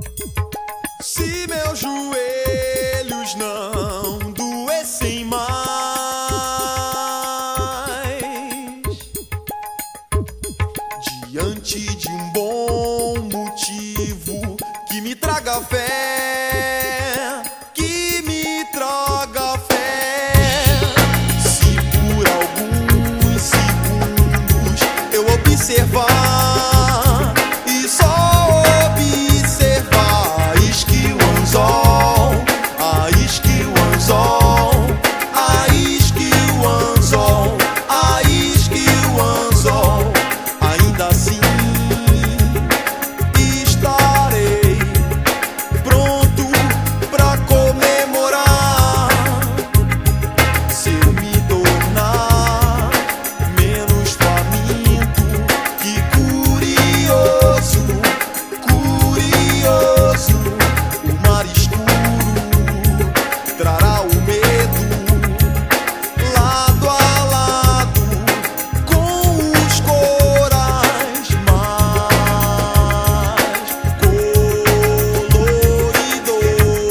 Se meus joelhos não doessem mais, diante de um bom motivo que me traga fé, que me traga fé. Se por alguns segundos eu observar e só observar, isque o anzol, a isque o anzol, a isque o anzol, a isque o anzol, ainda assim estarei pronto pra comemorar. Se eu me tornar menos faminto que curioso, curioso, o mar escuro trará o medo lado a lado com os corais mais coloridos.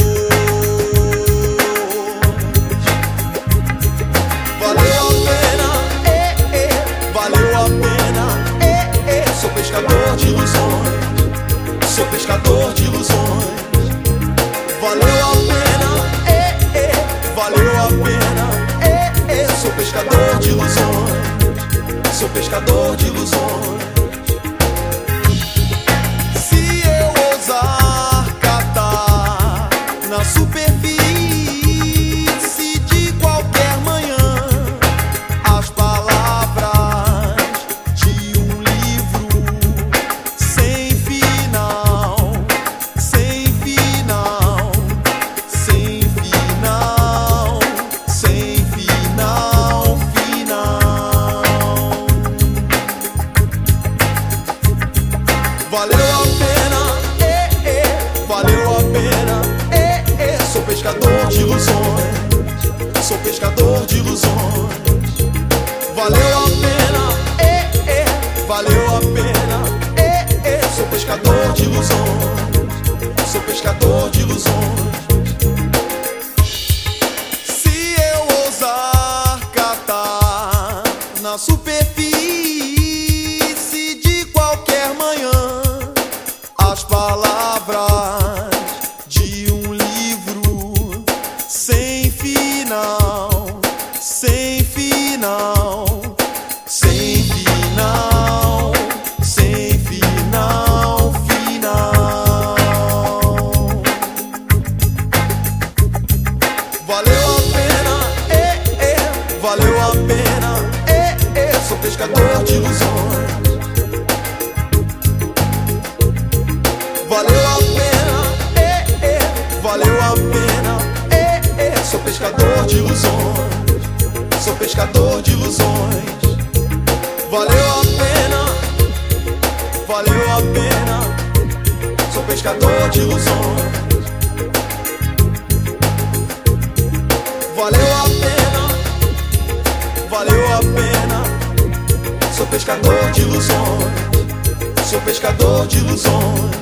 Valeu a pena, valeu a pena, sou pescador de ilusões, sou pescador de ilusões. Valeu a pena, valeu a pena, sou pescador de ilusões, sou pescador de ilusões. Se eu ousar catar na superfície de qualquer manhã as palavras de um livro sem final, sem final, sem final, sem final, final. Valeu a pena, valeu a pena, sou pescador de ilusões, sou pescador de ilusões. Valeu a pena, valeu a pena, sou pescador de ilusões, sou pescador de ilusões. Se eu ousar catar na superfície de qualquer manhã as palavras de um livro sem final, sem final, sem final, sem final, final. Valeu a pena, valeu a pena, sou pescador de ilusões. Valeu a pena, valeu a pena, sou pescador de ilusões, sou pescador de ilusões. Valeu a pena, valeu a pena, sou pescador de ilusões. Valeu a pena, valeu a pena, sou pescador de ilusões, sou pescador de ilusões.